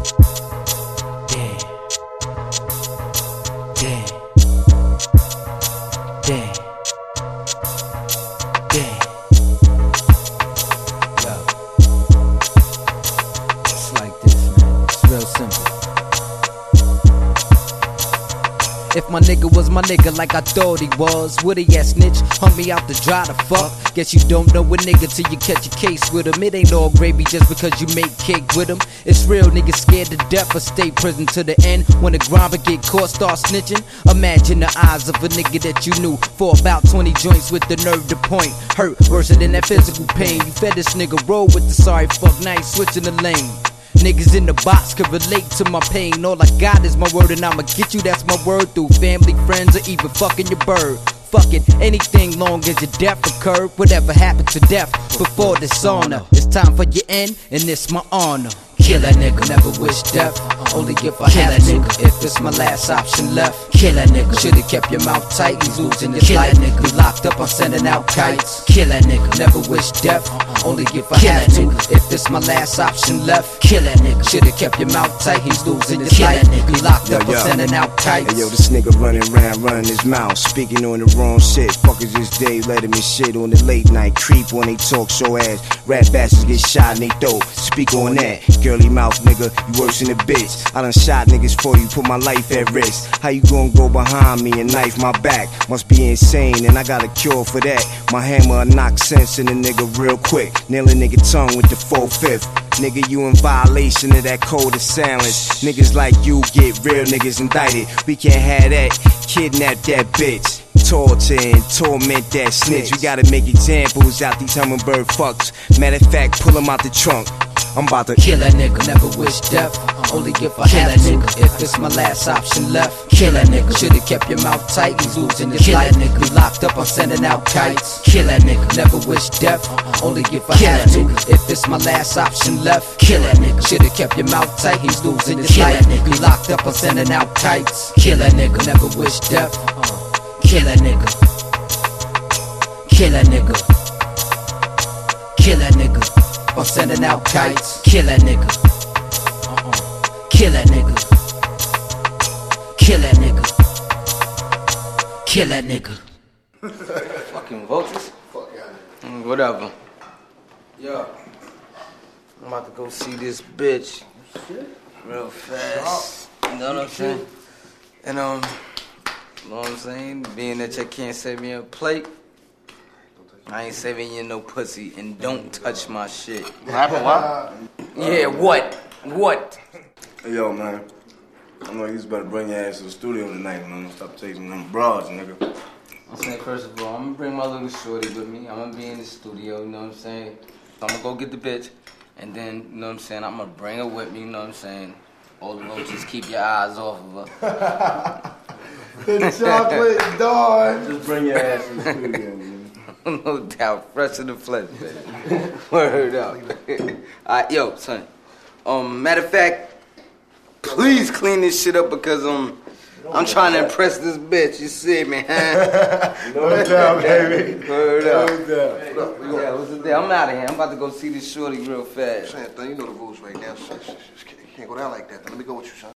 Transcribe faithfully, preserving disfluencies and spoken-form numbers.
Damn. Damn. Damn. Damn. Yo. It's like this, man. It's real simple. If my nigga was my nigga like I thought he was, would he ass snitch, hung me out to dry the fuck? Guess you don't know a nigga till you catch a case with him. It ain't all gravy just because you make cake with him. It's real niggas scared to death or stay prison to the end. When the grommer get caught, start snitching. Imagine the eyes of a nigga that you knew for about twenty joints with the nerve to point. Hurt worse than that physical pain. You fed this nigga roll with the sorry fuck night, switching the lane. Niggas in the box could relate to my pain. All I got is my word and I'ma get you, that's my word. Through family, friends, or even fucking your bird. Fuck it, anything long as your death occurred. Whatever happened to death before dishonor. It's time for your end and it's my honor. Kill that nigga, never wish death. Only if I have to, if it's my last option left. Kill that nigga, should've kept your mouth tight. He's losing his life. Nigga, you locked up, I'm sending out kites. Kill that nigga, never wish death. Only if I have to, if it's my last option left. Kill that nigga, should've kept your mouth tight. He's losing his life. Nigga, you locked up, I'm sending out kites. Hey yo, this nigga running around, running his mouth, speaking on the wrong shit. Fuckers this day, letting me shit on the late night. Creep when they talk so ass. Rap bastards get shot in they throat. Speak on that, girly mouth nigga, you worse than a bitch. I done shot niggas for you, put my life at risk. How you gon' go behind me and knife my back? Must be insane, and I got a cure for that. My hammer knock sense in a nigga real quick. Nail a nigga tongue with the four-fifth. Nigga, you in violation of that code of silence. Niggas like you get real niggas indicted. We can't have that, kidnap that bitch. Torture and torment that snitch. We gotta make examples out these hummingbird fucks. Matter of fact, pull them out the trunk. I'm about to kill that nigga, never wish death. Only if I have to, if it's my last option left. Kill that nigga, should've kept your mouth tight. He's losing his life. Nigga, you locked up, I'm sending out kites. Kill that nigga, never wish death. Only if I have to, if it's my last option left. Kill that nigga, should've kept your mouth tight. He's losing his life. Nigga, you locked up, I'm sending out kites. Kill that nigga, never wish death. Kill that nigga. Kill that nigga. Kill that nigga. I'm sending out kites. Kill that nigga. Uh-uh. Kill that nigga. Kill that nigga. Kill that nigga. Fucking vultures. Fuck yeah. Mm, whatever. Yo, I'm about to go see this bitch real fast. You know what I'm saying? And um, you know what I'm saying? Being that you can't save me a plate, I ain't saving you no pussy, and don't touch my shit. What happened? What? Yeah, what? What? Hey, yo, man. I know you was better bring your ass to the studio tonight, man. Stop chasing them broads, nigga. I'm saying, first of all, I'm gonna bring my little shorty with me. I'm gonna be in the studio, you know what I'm saying? So I'm gonna go get the bitch, and then, you know what I'm saying, I'm gonna bring her with me, you know what I'm saying? All the roaches, keep your eyes off of her. The chocolate dog. Just bring your ass to the studio, man. No doubt, fresh in the flesh, baby. Word up. Alright, yo, son. Um, matter of fact, please clean this shit up because um, I'm trying to impress this bitch. You see me, huh? No doubt, baby. Word up. No doubt. Hey, yeah, what's the deal? I'm out of here. I'm about to go see this shorty real fast. Son, you know the rules right now. Son. You can't go down like that. Let me go with you, son.